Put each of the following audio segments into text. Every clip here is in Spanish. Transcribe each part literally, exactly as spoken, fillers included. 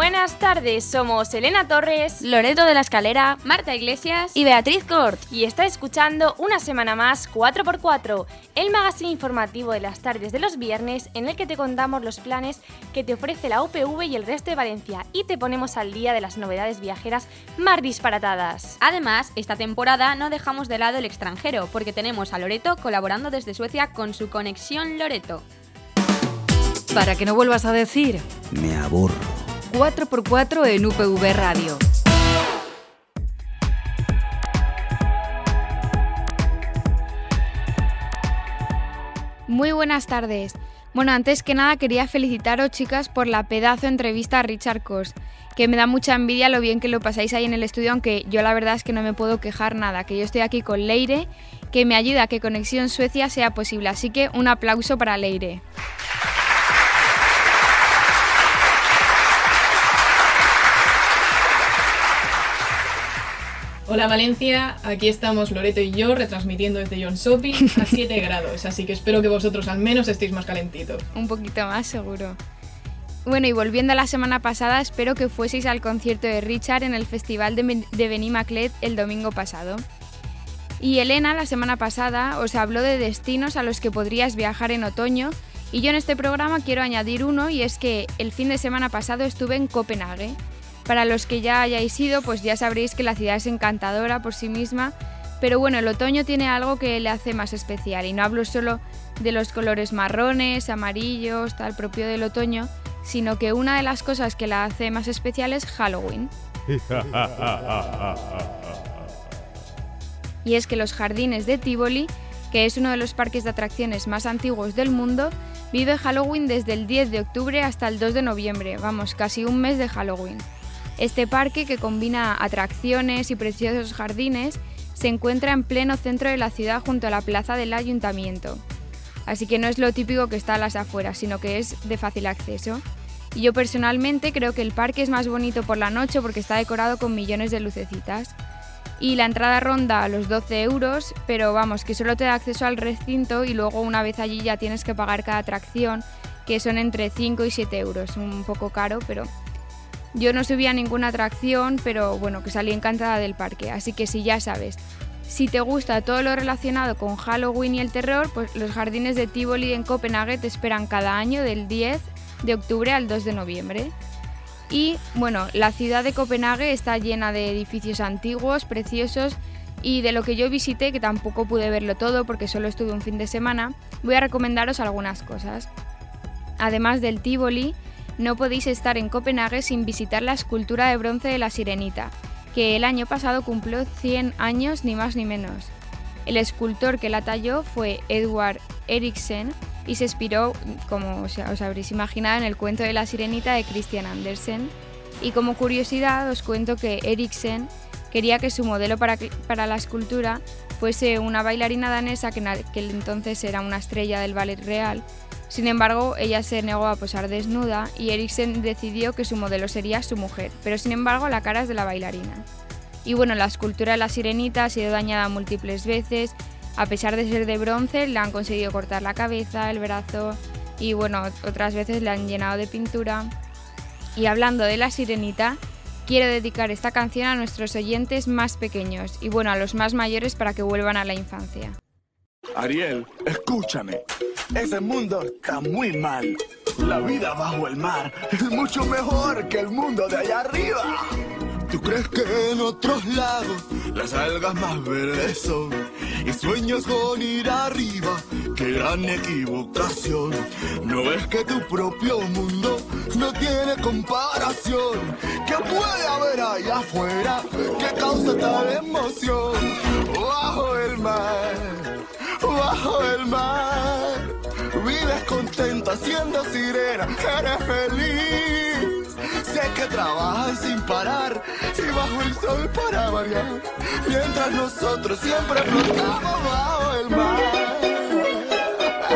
Buenas tardes, somos Elena Torres, Loreto de la Escalera, Marta Iglesias y Beatriz Cort. Y está escuchando una semana más cuatro por cuatro, el magazine informativo de las tardes de los viernes en el que te contamos los planes que te ofrece la U P V y el resto de Valencia y te ponemos al día de las novedades viajeras más disparatadas. Además, esta temporada no dejamos de lado el extranjero porque tenemos a Loreto colaborando desde Suecia con su Conexión Loreto. Para que no vuelvas a decir me aburro. cuatro por cuatro en U P V Radio. Muy buenas tardes. Bueno, antes que nada quería felicitaros, chicas, por la pedazo entrevista a Richard Cox, que me da mucha envidia lo bien que lo pasáis ahí en el estudio, aunque yo la verdad es que no me puedo quejar nada, que yo estoy aquí con Leire, que me ayuda a que Conexión Suecia sea posible, así que un aplauso para Leire. Hola Valencia, aquí estamos Loreto y yo retransmitiendo desde John Shopping a siete grados, así que espero que vosotros al menos estéis más calentitos. Un poquito más, seguro. Bueno, y volviendo a la semana pasada, espero que fueseis al concierto de Richard en el Festival de, de Benimaclet el domingo pasado. Y Elena, la semana pasada, os habló de destinos a los que podrías viajar en otoño, y yo en este programa quiero añadir uno, y es que el fin de semana pasado estuve en Copenhague. Para los que ya hayáis ido, pues ya sabréis que la ciudad es encantadora por sí misma, pero bueno, el otoño tiene algo que le hace más especial, y no hablo solo de los colores marrones, amarillos, tal propio del otoño, sino que una de las cosas que la hace más especial es Halloween. Y es que los jardines de Tivoli, que es uno de los parques de atracciones más antiguos del mundo, vive Halloween desde el diez de octubre hasta el dos de noviembre, vamos, casi un mes de Halloween. Este parque, que combina atracciones y preciosos jardines, se encuentra en pleno centro de la ciudad junto a la plaza del ayuntamiento. Así que no es lo típico que está a las afueras, sino que es de fácil acceso. Y yo personalmente creo que el parque es más bonito por la noche porque está decorado con millones de lucecitas. Y la entrada ronda los doce euros, pero vamos, que solo te da acceso al recinto y luego una vez allí ya tienes que pagar cada atracción, que son entre cinco y siete euros, un poco caro, pero... Yo no subí a ninguna atracción, pero bueno, que salí encantada del parque, así que si ya sabes, si te gusta todo lo relacionado con Halloween y el terror, pues los jardines de Tivoli en Copenhague te esperan cada año del diez de octubre al dos de noviembre. Y bueno, la ciudad de Copenhague está llena de edificios antiguos, preciosos, y de lo que yo visité, que tampoco pude verlo todo porque solo estuve un fin de semana, voy a recomendaros algunas cosas. Además del Tivoli, no podéis estar en Copenhague sin visitar la escultura de bronce de la Sirenita, que el año pasado cumplió cien años ni más ni menos. El escultor que la talló fue Edward Eriksen y se inspiró, como os habréis imaginado, en el cuento de la Sirenita de Christian Andersen. Y como curiosidad os cuento que Eriksen quería que su modelo para, para la escultura fuese una bailarina danesa que en aquel entonces era una estrella del ballet real. Sin embargo, ella se negó a posar desnuda y Eriksen decidió que su modelo sería su mujer, pero sin embargo la cara es de la bailarina. Y bueno, la escultura de la Sirenita ha sido dañada múltiples veces, a pesar de ser de bronce, le han conseguido cortar la cabeza, el brazo y bueno, otras veces le han llenado de pintura. Y hablando de la Sirenita, quiero dedicar esta canción a nuestros oyentes más pequeños y bueno, a los más mayores para que vuelvan a la infancia. Ariel, escúchame. Ese mundo está muy mal. La vida bajo el mar es mucho mejor que el mundo de allá arriba. ¿Tú crees que en otros lados las algas más verdes son? Y sueños con ir arriba, qué gran equivocación. ¿No ves que tu propio mundo no tiene comparación? ¿Qué puede haber allá afuera que causa tal emoción? Bajo el mar, bajo el mar, vives contenta siendo sirena, eres feliz. Sé que trabajas sin parar y bajo el sol para variar, mientras nosotros siempre flotamos bajo el mar.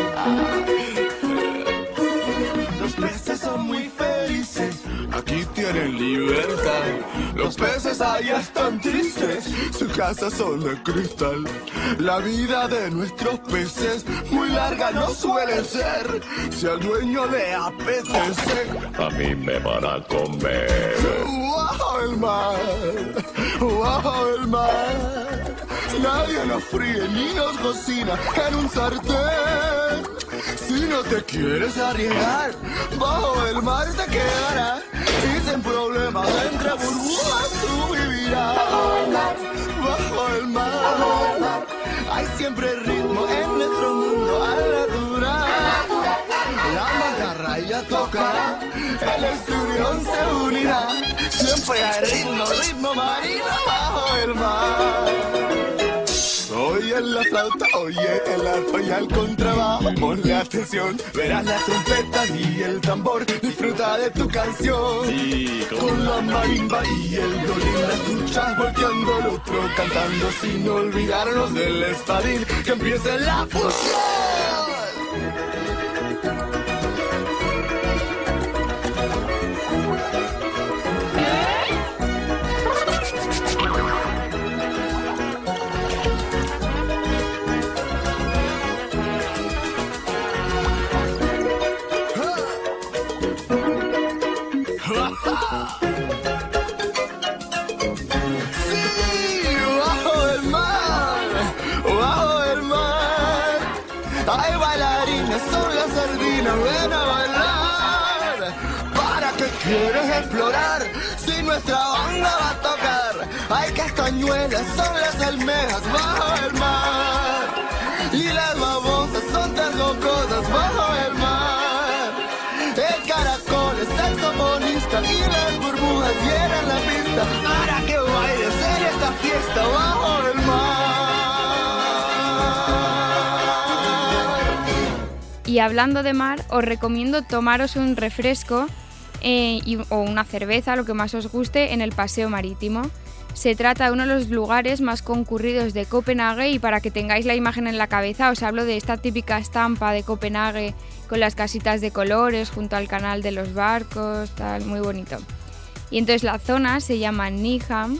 Los peces son muy felices, aquí tienes tienen libertad. Los peces ahí están tristes, sus casas son de cristal. La vida de nuestros peces muy larga no suele ser. Si al dueño le apetece, a mí me van a comer. ¡Bajo el mar! ¡Bajo el mar! Nadie nos fríe ni nos cocina en un sartén. Si no te quieres arriesgar, bajo el mar te quedarás. Y sin problemas entre burbujas tú vivirás. Bajo el mar, hay siempre ritmo en nuestro mundo al natural. La macarra ya tocará, el esturión se unirá. Siempre hay ritmo, ritmo marino bajo el mar. Oye la flauta, oye el arpa y el contrabajo. Ponle atención, verás las trompetas y el tambor. Disfruta de tu canción. Sí, con la marimba y el violín. La escuchas volteando el otro cantando. Sin olvidarnos del espadín. Que empiece la fusión. Ven a bailar. ¿Para qué quieres explorar si nuestra banda va a tocar? Hay castañuelas, son las almejas bajo el mar. Y las babosas son tan locosas bajo el mar. El caracol es saxofonista y las burbujas llenan la pista. Para que bailes en esta fiesta bajo el mar. Y hablando de mar, os recomiendo tomaros un refresco eh, y, o una cerveza, lo que más os guste, en el paseo marítimo. Se trata de uno de los lugares más concurridos de Copenhague y para que tengáis la imagen en la cabeza os hablo de esta típica estampa de Copenhague con las casitas de colores junto al canal de los barcos, tal, muy bonito. Y entonces la zona se llama Nyhavn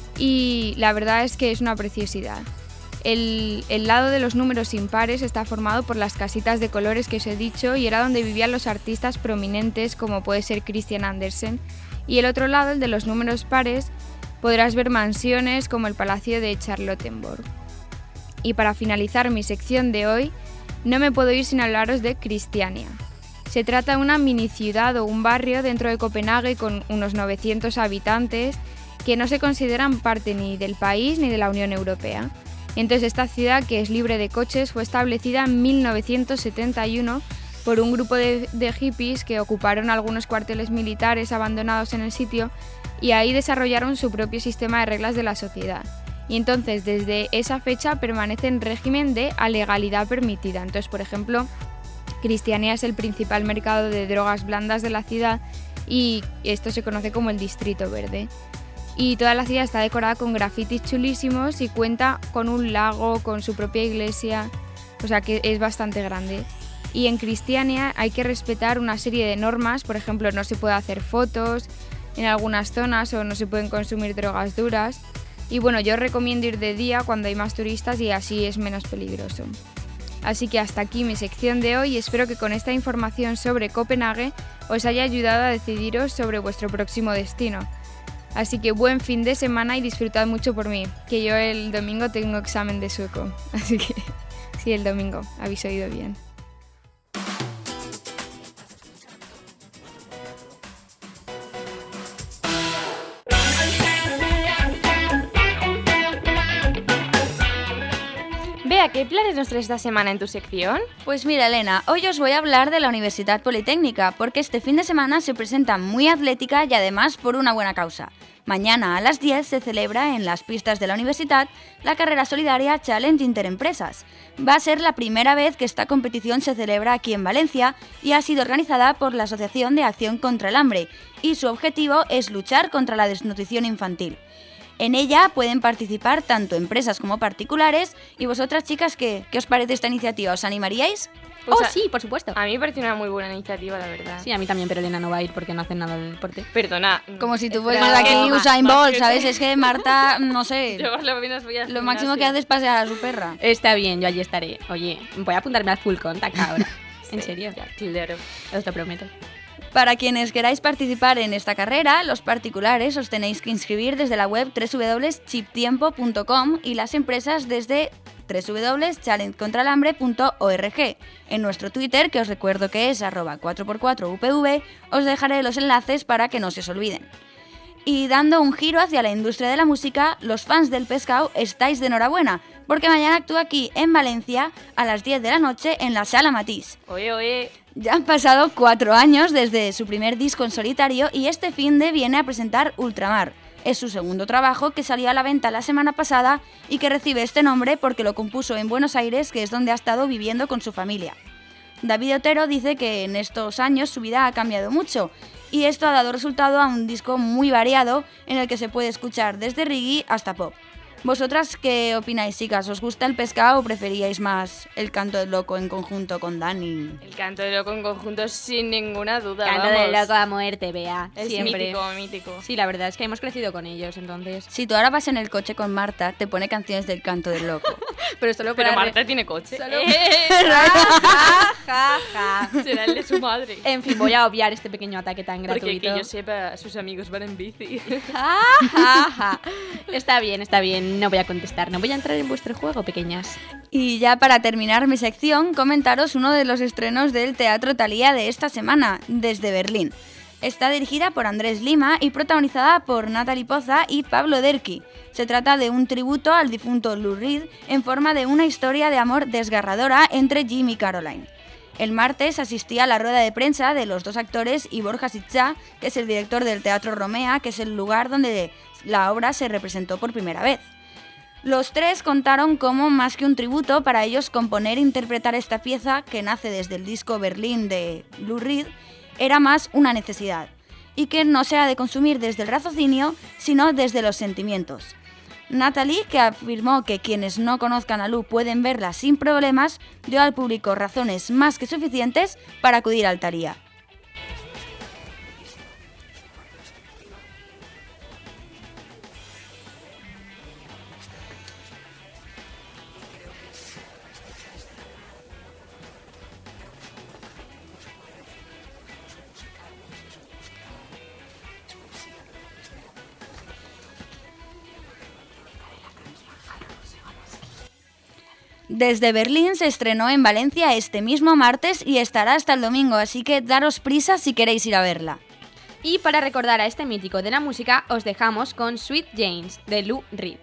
y la verdad es que es una preciosidad. El, el lado de los números impares está formado por las casitas de colores que os he dicho y era donde vivían los artistas prominentes como puede ser Christian Andersen. Y el otro lado, el de los números pares, podrás ver mansiones como el Palacio de Charlottenburg. Y para finalizar mi sección de hoy, no me puedo ir sin hablaros de Christiania. Se trata de una mini ciudad o un barrio dentro de Copenhague con unos novecientos habitantes que no se consideran parte ni del país ni de la Unión Europea. Entonces esta ciudad, que es libre de coches, fue establecida en mil novecientos setenta y uno por un grupo de, de hippies que ocuparon algunos cuarteles militares abandonados en el sitio y ahí desarrollaron su propio sistema de reglas de la sociedad. Y entonces desde esa fecha permanece en régimen de a legalidad permitida. Entonces, por ejemplo, Christiania es el principal mercado de drogas blandas de la ciudad y esto se conoce como el Distrito Verde. Y toda la ciudad está decorada con grafitis chulísimos y cuenta con un lago, con su propia iglesia, o sea que es bastante grande. Y en Christiania hay que respetar una serie de normas, por ejemplo, no se puede hacer fotos en algunas zonas o no se pueden consumir drogas duras. Y bueno, yo recomiendo ir de día cuando hay más turistas y así es menos peligroso. Así que hasta aquí mi sección de hoy y espero que con esta información sobre Copenhague os haya ayudado a decidiros sobre vuestro próximo destino. Así que buen fin de semana y disfrutad mucho por mí, que yo el domingo tengo examen de sueco. Así que sí, el domingo, habéis oído bien. Bea, ¿qué planes nos traes esta semana en tu sección? Pues mira, Elena, hoy os voy a hablar de la Universidad Politécnica, porque este fin de semana se presenta muy atlética y además por una buena causa. Mañana a las diez se celebra en las pistas de la universidad la carrera solidaria Challenge Interempresas. Va a ser la primera vez que esta competición se celebra aquí en Valencia y ha sido organizada por la Asociación de Acción contra el Hambre y su objetivo es luchar contra la desnutrición infantil. En ella pueden participar tanto empresas como particulares y vosotras chicas, ¿qué, qué os parece esta iniciativa? ¿Os animaríais? oh, a- sí, por supuesto. A mí me parece una muy buena iniciativa, la verdad. Sí, a mí también, pero Elena no va a ir porque no hace nada de deporte. Perdona. Como si tú espera, fueras aquí que- Usain más Bolt, que- ¿sabes? Es que Marta, no sé, Yo por lo menos voy al lo máximo que gimnasio. hace es pasear a su perra. Está bien, yo allí estaré. Oye, voy a apuntarme al full contact ahora. En Sí, serio, Claro. os lo prometo. Para quienes queráis participar en esta carrera, los particulares os tenéis que inscribir desde la web doble u doble u doble u punto chip tiempo punto com y las empresas desde doble u doble u doble u punto challenge contra el hambre punto org. En nuestro Twitter, que os recuerdo que es arroba cuatro por cuatro U P V, os dejaré los enlaces para que no se os olviden. Y dando un giro hacia la industria de la música, los fans del pescado estáis de enhorabuena, porque mañana actúa aquí en Valencia a las diez de la noche en la Sala Matís. Oye, oye. Ya han pasado cuatro años desde su primer disco en solitario y este finde viene a presentar Ultramar. Es su segundo trabajo que salió a la venta la semana pasada y que recibe este nombre porque lo compuso en Buenos Aires, que es donde ha estado viviendo con su familia. David Otero dice que en estos años su vida ha cambiado mucho y esto ha dado resultado a un disco muy variado en el que se puede escuchar desde reggae hasta pop. ¿Vosotras qué opináis, chicas? ¿Os gusta el pescado o preferíais más el canto del loco en conjunto con Dani? El canto de loco en conjunto sin ninguna duda. Canto vamos. de loco a muerte, Bea. Es Siempre. mítico, mítico. Sí, la verdad es que hemos crecido con ellos, entonces. Si tú ahora vas en el coche con Marta, te pone canciones del canto del loco. Pero solo Pero para... Marta tiene coche. Solo- Eh, ja, ja, ja. Será el de su madre. En fin, voy a obviar este pequeño ataque tan Porque gratuito. que yo sepa, sus amigos van en bici. Ja, ja, ja. Está bien, está bien. No voy a contestar. No voy a entrar en vuestro juego, pequeñas. Y ya para terminar mi sección, comentaros uno de los estrenos del Teatro Thalía de esta semana, desde Berlín. Está dirigida por Andrés Lima y protagonizada por Natalie Poza y Pablo Derqui. Se trata de un tributo al difunto Lou Reed en forma de una historia de amor desgarradora entre Jim y Caroline. El martes asistí a la rueda de prensa de los dos actores y Borja Sitchá, que es el director del Teatro Romea, que es el lugar donde la obra se representó por primera vez. Los tres contaron cómo, más que un tributo, para ellos componer e interpretar esta pieza, que nace desde el disco Berlín de Lou Reed, era más una necesidad, y que no se ha de consumir desde el raciocinio, sino desde los sentimientos. Natalie, que afirmó que quienes no conozcan a Lou pueden verla sin problemas, dio al público razones más que suficientes para acudir al Thalía. Desde Berlín se estrenó en Valencia este mismo martes y estará hasta el domingo, así que daros prisa si queréis ir a verla. Y para recordar a este mítico de la música, os dejamos con Sweet James, de Lou Reed.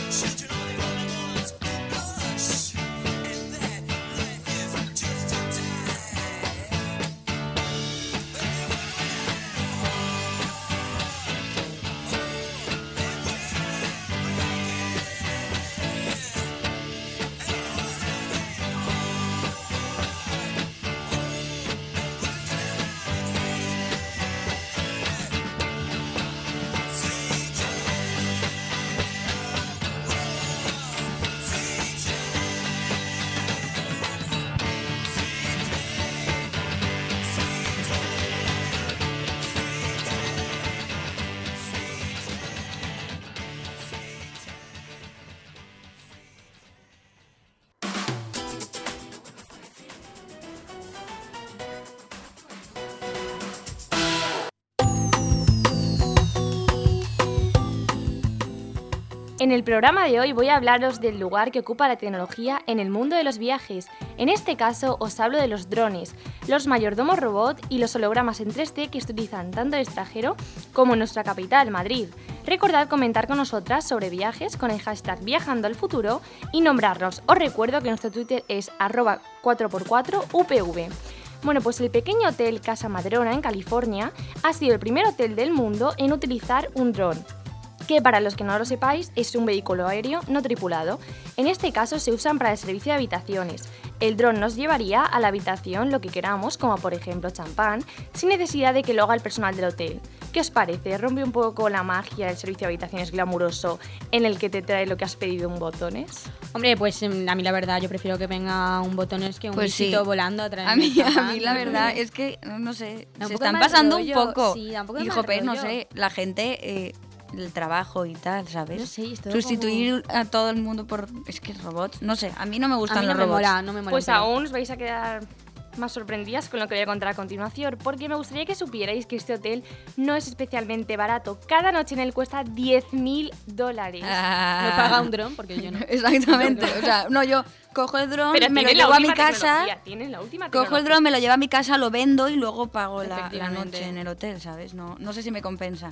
En el programa de hoy voy a hablaros del lugar que ocupa la tecnología en el mundo de los viajes. En este caso os hablo de los drones, los mayordomos robot y los hologramas en tres D que se utilizan tanto en el extranjero como en nuestra capital, Madrid. Recordad comentar con nosotras sobre viajes con el hashtag Viajando al Futuro y nombrarnos. Os recuerdo que nuestro Twitter es arroba cuatro por cuatro U P V. Bueno, pues el pequeño hotel Casa Madrona en California ha sido el primer hotel del mundo en utilizar un dron, que para los que no lo sepáis es un vehículo aéreo no tripulado. En este caso se usan para el servicio de habitaciones. El dron nos llevaría a la habitación lo que queramos, como por ejemplo champán, sin necesidad de que lo haga el personal del hotel. ¿Qué os parece? ¿Rompe un poco la magia del servicio de habitaciones glamuroso en el que te trae lo que has pedido un botones? Hombre, pues a mí la verdad yo prefiero que venga un botones que un Pues sí. visito volando a traerme A mí, champán. a mí la verdad es que, no sé, Da un se poco están mal pasando rollo, un poco. sí, da un poco de y mal jope, no rollo. sé, la gente, eh, el trabajo y tal, ¿sabes? No sé, es todo Sustituir a todo el mundo por... Es que robots, no sé, a mí no me gustan A mí no los me robots. mola, no me mola. Pues un pelo. aún os vais a quedar más sorprendidas con lo que voy a contar a continuación, porque me gustaría que supierais que este hotel no es especialmente barato. Cada noche en él cuesta diez mil dólares. Ah. No paga un dron porque yo no. Exactamente, o sea, no, yo cojo el dron, Pero me lo tiene la llevo a mi última casa, tecnología, tiene la última cojo el tecnología. dron, me lo llevo a mi casa, lo vendo y luego pago la, la Efectivamente. noche en el hotel, ¿sabes? No, no sé si me compensa.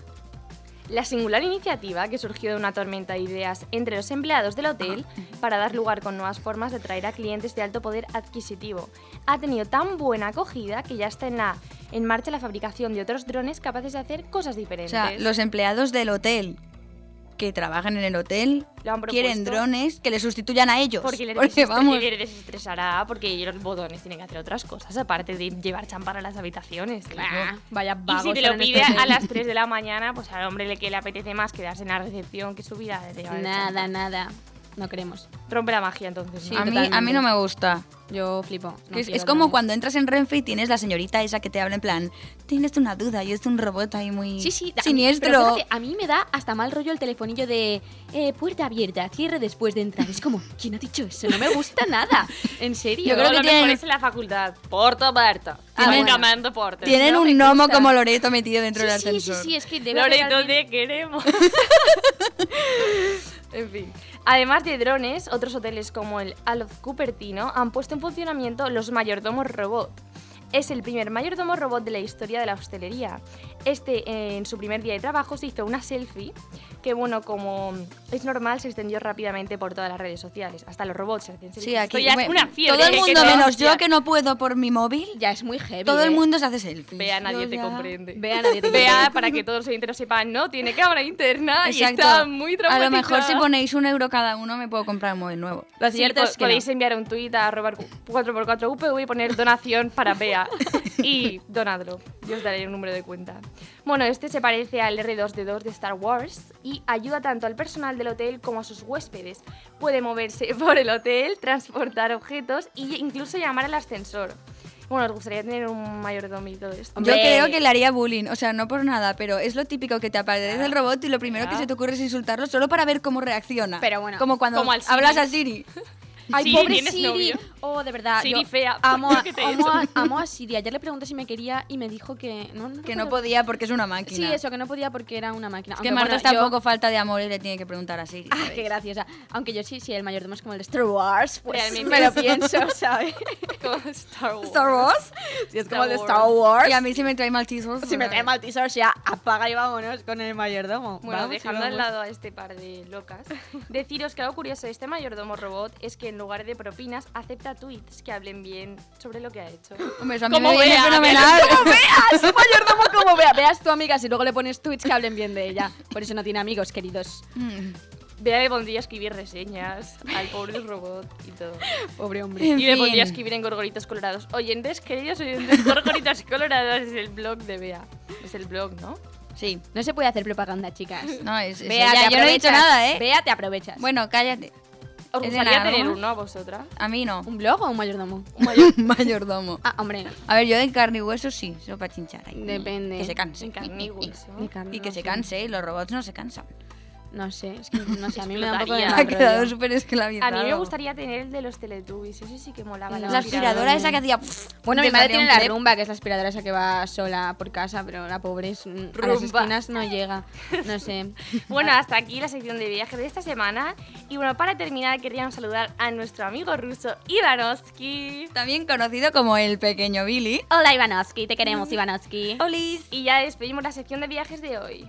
La singular iniciativa que surgió de una tormenta de ideas entre los empleados del hotel para dar lugar con nuevas formas de atraer a clientes de alto poder adquisitivo ha tenido tan buena acogida que ya está en, la, en marcha la fabricación de otros drones capaces de hacer cosas O diferentes. sea, los empleados del hotel que trabajan en el hotel Lo han quieren propuesto drones que le sustituyan a ellos. Porque, les, Porque, desestre- vamos, les desestresará, porque los botones tienen que hacer otras cosas, aparte de llevar champán a las habitaciones. Ah, vaya Y vagos. si te lo eran pide estos. a las tres de la mañana, pues al hombre le que le apetece más quedarse en la recepción que subir a de llevar el Nada, champán. nada. No queremos. Rompe la magia entonces, ¿no? Sí, a, mí, totalmente. a mí no me gusta. Yo flipo. no Que es, quiero es como drones. cuando entras en Renfe y tienes la señorita esa que te habla en plan, tienes una duda y es un robot ahí muy Sí, sí, a mí- siniestro. pero fíjate, a mí me da hasta mal rollo el telefonillo de eh, puerta abierta, cierre después de entrar. Es como, ¿quién ha dicho eso? No me gusta nada. En serio. Yo creo que lo tienen- mejor es en la facultad. Porta aberta. Tienen- Llamando portes. Tienen No me un gnomo gusta. como Loreto metido dentro Sí, del sí, sí, ascensor. sí, es que debe haber Loreto, alguien- te queremos. En fin. Además de drones, otros hoteles como el Aloft Cupertino han puesto en funcionamiento los mayordomos robot. Es el primer mayordomo robot de la historia de la hostelería. Este, eh, en su primer día de trabajo, se hizo una selfie que, bueno, como es normal, se extendió rápidamente por todas las redes sociales. Hasta los robots se hacen selfies. Sí, aquí Esto ya es bueno, una fiebre. todo el ¿eh? mundo Que menos hostia. yo que no puedo por mi móvil. Ya es muy heavy. Todo el ¿eh? mundo se hace selfies. Vea, nadie Yo te ya- comprende. Vea, nadie te Vea, comprende. para que todos los oyentes lo sepan, no, tiene cámara interna y Exacto. está muy A traumatizada. lo mejor si ponéis un euro cada uno me puedo comprar un móvil nuevo. Lo Sí, cierto po- es que podéis no. enviar un tuit a arroba cuatro por cuatro U P V y poner donación para Bea y donadlo. Yo os daré un número de cuenta. Bueno, este se parece al R dos D dos de Star Wars y ayuda tanto al personal del hotel como a sus huéspedes. Puede moverse por el hotel, transportar objetos e incluso llamar al ascensor. Bueno, os gustaría tener un mayordomo y todo esto. Hombre. Yo creo que le haría bullying, o sea, no por nada, pero es lo típico que te aparece el robot y lo primero que Ya. se te ocurre es insultarlo solo para ver cómo reacciona. Pero bueno, como cuando como al Siri. hablas a Siri. Ay, Siri, pobre ¿tienes Siri. novio? Oh, de verdad. Siri yo fea. Amo a, ¿Qué te he amo, a, hecho? amo a Siri. Ayer le pregunté si me quería y me dijo que no, no Que no recuerdo. podía porque es una máquina. Sí, eso, que no podía porque era una máquina. Es que Aunque, Marta bueno, está yo- un poco falta de amor y le tiene que preguntar a Siri. Ah, ¿sabéis? qué graciosa. Aunque yo sí, sí, el mayordomo es como el de Star Wars, pues Realmente. me lo pienso, ¿sabes? Como Star Wars. ¿Star Wars? Si es Star como el de Wars. Star Wars. Y a mí si me trae maltizos. Si me trae Maltesers ya, apaga y vámonos con el mayordomo. Bueno, Vamos y dejando al vamos. lado a este par de locas, deciros que algo curioso de este mayordomo robot es que en lugar de propinas acepta tweets que hablen bien sobre lo que ha hecho. Hombre, eso a mí Como me viene vea, fenomenal. ¡Como veas! Mayordomo, como vea. Veas tu amiga si luego le pones tweets que hablen bien de ella. Por eso no tiene amigos, queridos. Mm. Vea le pondría a escribir reseñas al pobre robot y todo. Pobre hombre. En Y le fin. pondría a escribir en Gorgoritos Colorados. Oyentes, queridos oyentes, Gorgoritos Colorados es el blog de Bea. Es el blog, ¿no? Sí. No se puede hacer propaganda, chicas. No, es, es Vea, ella. te Yo no he dicho aprovechas. nada, ¿eh? Vea, te aprovechas. Bueno, cállate. ¿Os ¿Es de gustaría nada, tener no? uno a vosotras? A mí no. ¿Un blog o un mayordomo? Mayordomo. Ah, hombre. A ver, yo de carne y hueso sí, eso para chinchar ahí. Depende. Que se canse. En carne y hueso. De carne, Y que no se sé. canse, y los robots no se cansan. No sé, es que no sé, a mí me da un poco de Explotaría. mal Ha quedado rollo. súper esclavizado. A mí me gustaría tener el de los Teletubbies. Ese sí que molaba. No, La aspiradora esa que hacía... Bueno, te mi madre salía tiene un la clip. rumba, que es la aspiradora esa que va sola por casa, pero la pobre es, mm, a las Rumba. esquinas no llega. No sé. Bueno, hasta aquí la sección de viajes de esta semana. Y bueno, para terminar, queríamos saludar a nuestro amigo ruso Ivanovsky. También conocido como el pequeño Billy. Hola, Ivanovsky, te queremos, Ivanovsky. Olis. Y ya despedimos la sección de viajes de hoy.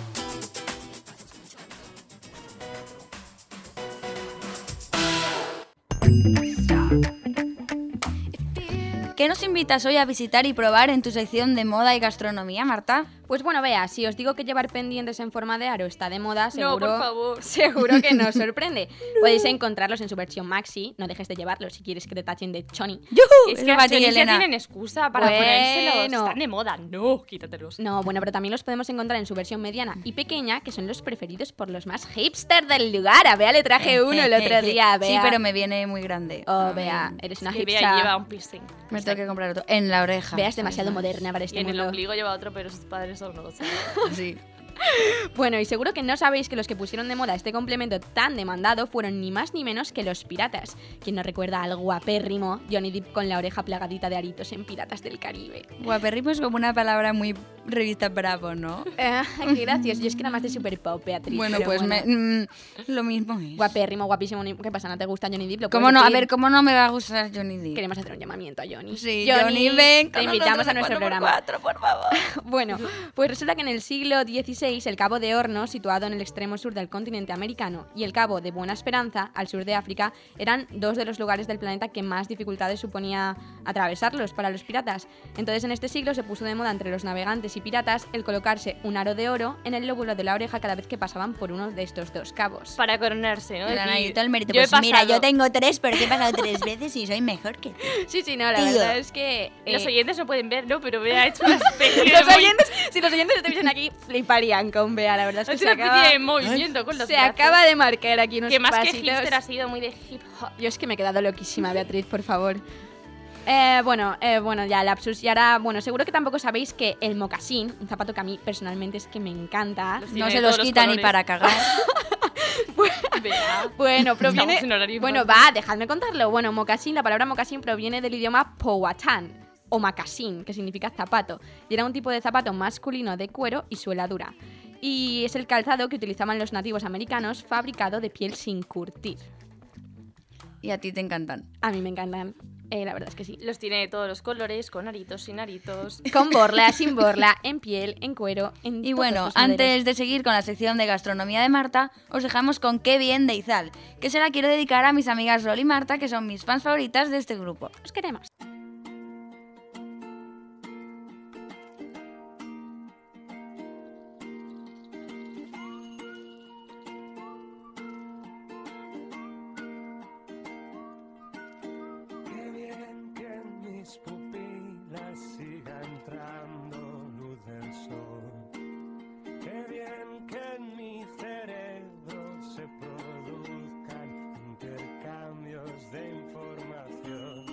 ¿Qué nos invitas hoy a visitar y probar en tu sección de moda y gastronomía, Marta? Pues bueno, vea, si os digo que llevar pendientes en forma de aro está de moda, No, seguro, por favor. seguro que nos sorprende. Podéis encontrarlos en su versión maxi, no dejes de llevarlos si quieres que te tachen de choni. Es Eso que para las ti, chonis ya Elena. tienen excusa para Bueno. ponérselos. Están de moda. No, quítatelos. No, bueno, pero también los podemos encontrar en su versión mediana y pequeña, que son los preferidos por los más hipster del lugar. A Bea le traje uno el otro día, Bea. Sí, pero me viene muy grande. Oh, A Bea, mí eres una Que Bea hipster. lleva un piercing. Me tengo que comprar otro. En la oreja. Bea es demasiado ¿sabes? moderna para Y este en el mundo. ombligo lleva otro, pero sus padres aún no lo saben. Sí. Bueno, y seguro que no sabéis que los que pusieron de moda este complemento tan demandado fueron ni más ni menos que los piratas. ¿Quién nos recuerda al guapérrimo Johnny Depp con la oreja plagadita de aritos en Piratas del Caribe? Guaperripo es como una palabra muy revista Bravo, ¿no? Ah, qué gracioso. Yo es que nada más de super pop, Beatriz. Bueno, pero pues bueno. me- mm, lo mismo es. Guapérrimo, guapísimo. ni- ¿Qué pasa? ¿No te gusta Johnny Depp? ¿Lo ¿Cómo puedes no? A decir? ver, ¿cómo no me va a gustar Johnny Depp? Queremos hacer un llamamiento a Johnny. Sí, Johnny, ven. Te invitamos a nuestro programa. cuatro, por favor. Bueno, pues resulta que en el siglo dieciséis el Cabo de Horno, situado en el extremo sur del continente americano, y el Cabo de Buena Esperanza, al sur de África, eran dos de los lugares del planeta que más dificultades suponía atravesarlos para los piratas. Entonces, en este siglo se puso de moda entre los navegantes y piratas el colocarse un aro de oro en el lóbulo de la oreja cada vez que pasaban por uno de estos dos cabos. Para coronarse, ¿no? Le han Decir, ahí todo el mérito. yo he Pues mira, pasado. yo tengo tres, pero te he pasado tres veces y soy mejor que tú. Sí, sí, no, la Tío. verdad es que... eh, Los oyentes no pueden ver, ¿no? Pero Bea ha hecho una especie de los movi- oyentes, si los oyentes estuviesen aquí, fliparían con Bea, la verdad es ha que hecho se una acaba, especie de movimiento con los se brazos. acaba de marcar aquí unos Que más que pasitos. hipster ha sido muy de hip hop. Yo es que me he quedado loquísima, Beatriz, por favor. Eh, bueno, eh, bueno, ya lapsus. Y ahora, bueno, seguro que tampoco sabéis que el mocasín, un zapato que a mí personalmente es que me encanta. Los No tiene se de los todos los quita ni colores. para cagar. Bea. Bueno, proviene. Estamos en horario Bueno, infantil. va, dejadme contarlo. Bueno, mocasín, la palabra mocasín proviene del idioma powhatan o macasín, que significa zapato. Y era un tipo de zapato masculino de cuero y suela dura. Y es el calzado que utilizaban los nativos americanos, fabricado de piel sin curtir. Y a ti te encantan. A mí me encantan. Eh, la verdad es que sí. Los tiene de todos los colores, con aritos, sin aritos. Con borla, sin borla, en piel, en cuero, en Y todos bueno, los modelos. antes de seguir con la sección de gastronomía de Marta, os dejamos con Qué bien de Izal, que se la quiero dedicar a mis amigas Rol y Marta, que son mis fans favoritas de este grupo. Os queremos. Qué bien que en mis pupilas siga entrando luz del sol. Qué bien que en mi cerebro se produzcan intercambios de información.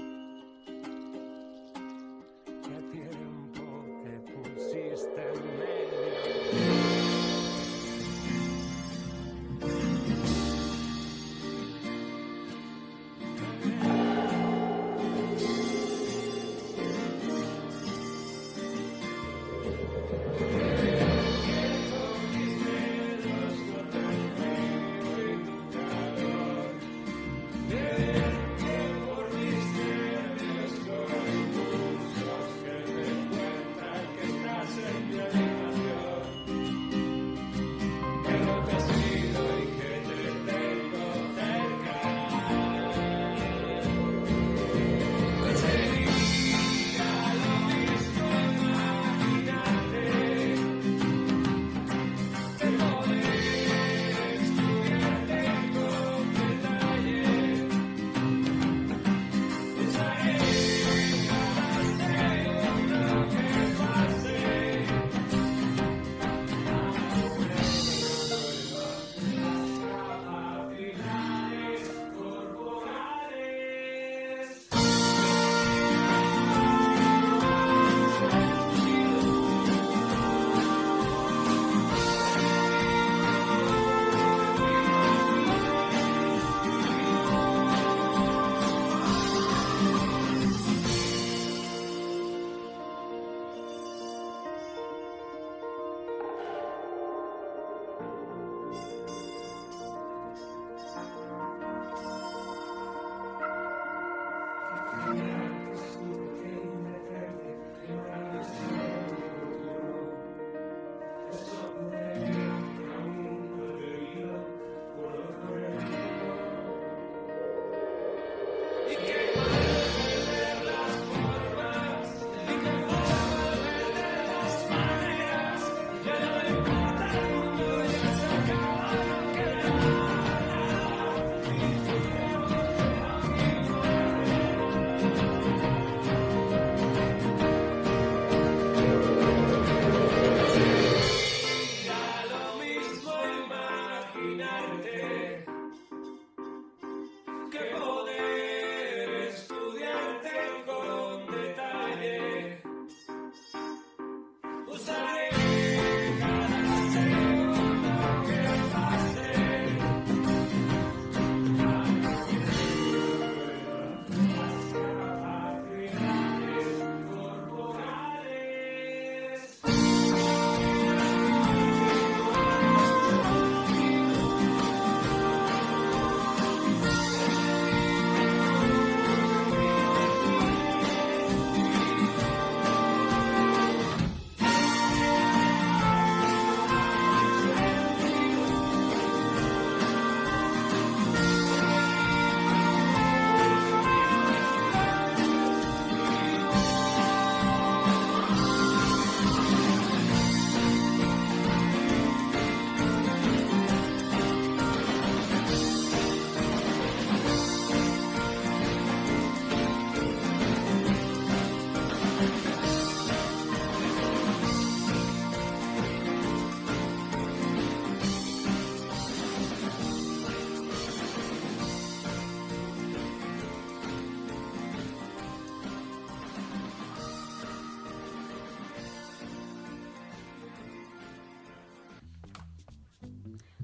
Qué tiempo te pusiste en medio.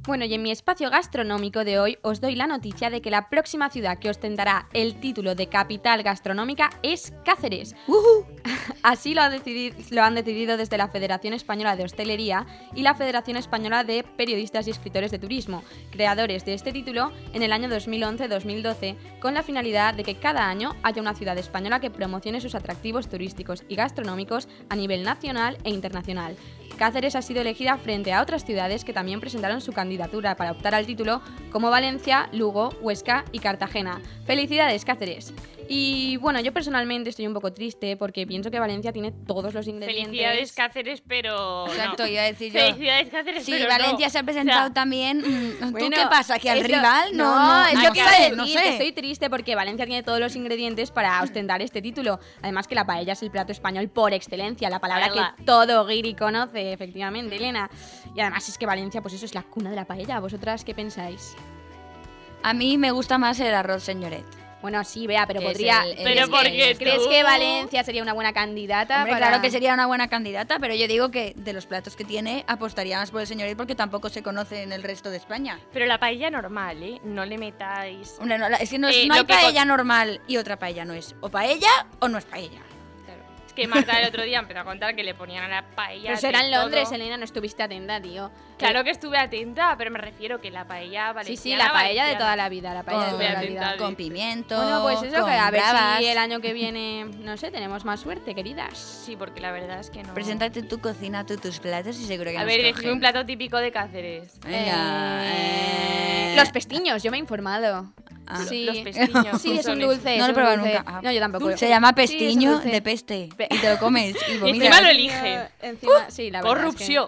Bueno, y en mi espacio gastronómico de hoy os doy la noticia de que la próxima ciudad que ostentará el título de capital gastronómica es Cáceres. ¡Uhú! Así lo, ha decidido, lo han decidido desde la Federación Española de Hostelería y la Federación Española de Periodistas y Escritores de Turismo, creadores de este título en el año dos mil once dos mil doce, con la finalidad de que cada año haya una ciudad española que promocione sus atractivos turísticos y gastronómicos a nivel nacional e internacional. Cáceres ha sido elegida frente a otras ciudades que también presentaron su candidatura para optar al título, como Valencia, Lugo, Huesca y Cartagena. ¡Felicidades, Cáceres! Y bueno, yo personalmente estoy un poco triste porque pienso que Valencia tiene todos los ingredientes. Felicidades, Cáceres, pero Exacto, no. iba a decir yo. Felicidades, Cáceres, Sí, pero Valencia no. se ha presentado O sea, también. ¿Tú Bueno, qué pasa? ¿Que al es lo- rival? No, no, no, es no lo que iba a sé, decir, no que sé. estoy triste porque Valencia tiene todos los ingredientes para ostentar este título. Además que la paella es el plato español por excelencia, la palabra Paella. que todo guiri conoce, efectivamente, Elena. Y además es que Valencia, pues eso es la cuna de la paella. ¿Vosotras qué pensáis? A mí me gusta más el arroz señoret. Bueno, sí, vea, pero Que es podría... el- el- Pero ¿crees porque que, tú- ¿Crees que Valencia sería una buena candidata? Hombre, para- claro que sería una buena candidata, pero yo digo que de los platos que tiene apostaría más por el señoret porque tampoco se conoce en el resto de España. Pero la paella normal, ¿eh? No le metáis... Hombre, no, la- es que no, es- Eh, no hay lo que paella normal y otra paella no es o paella o no es paella. Es que Marta el otro día empezó a contar que le ponían a la paella... Pero eso era de en Londres, todo. Elena, no estuviste atenta, tío. Claro que estuve atenta, pero me refiero que la paella Sí, valenciana... sí, la paella de valenciana. toda la vida, la paella de Con, toda la atenta, vida. di. con pimiento. Bueno, pues eso, con que a ver bravas. si el año que viene, no sé, tenemos más suerte, queridas. Sí, porque la verdad es que no... Preséntate tu cocina, tú tus platos y seguro que A nos ver, cogen. decime un plato típico de Cáceres. Venga. Eh, eh. Los pestiños, yo me he informado. Ah. Sí. Los pestiños. Sí, es un son dulce. No es lo he un probado dulce. nunca. Ah. No, yo tampoco. Se llama Sí, es un pestiño dulce. de peste. Pe- Y te lo comes y Y vomitas. encima lo elige. Eh, encima, sí, la verdad es que- Corrupción.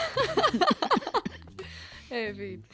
En fin.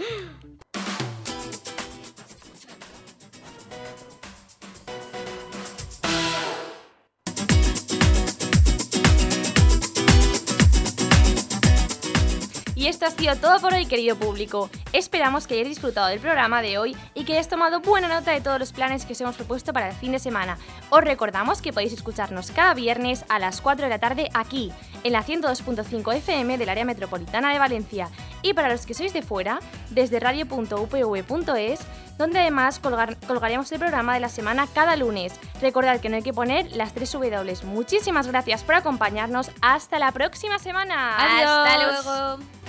Y esto ha sido todo por hoy, querido público. Esperamos que hayáis disfrutado del programa de hoy y que hayáis tomado buena nota de todos los planes que os hemos propuesto para el fin de semana. Os recordamos que podéis escucharnos cada viernes a las cuatro de la tarde aquí, en la ciento dos punto cinco F M del área metropolitana de Valencia. Y para los que sois de fuera, desde radio punto u p v punto es, donde además colgar- colgaremos el programa de la semana cada lunes. Recordad que no hay que poner las tres W. Muchísimas gracias por acompañarnos. Hasta la próxima semana. Hasta ¡Adiós! luego.